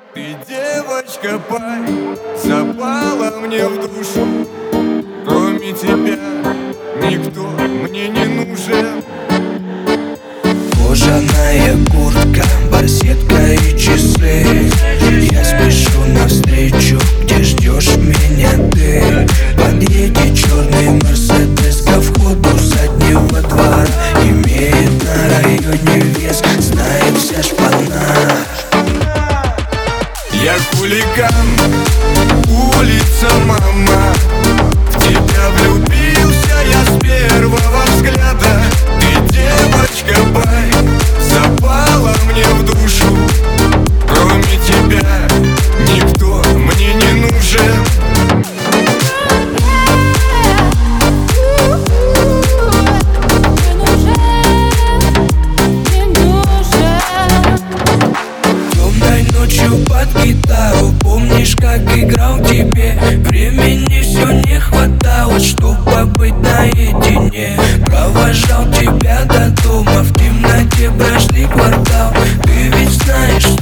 Ты, девочка, пай, запала мне в душу. Кроме тебя никто мне не нужен. Кожаная куртка, барсетка и часы. Я спешу навстречу, где ждешь меня ты. Подъедет черный мерседес ко входу заднего двора. Имеет на районе вес, знает вся шпана. Я хулиган, улица, мама. В тебя влюбился я с первого взгляда. Ты, девочка, бай, запала мне в душу. Кроме тебя никто мне не нужен. Темной ночью под гитару, помнишь, как играл тебе? Времени все не хватало, чтоб побыть наедине. Провожал тебя до дома, в темноте прошли квартал. Ты ведь знаешь,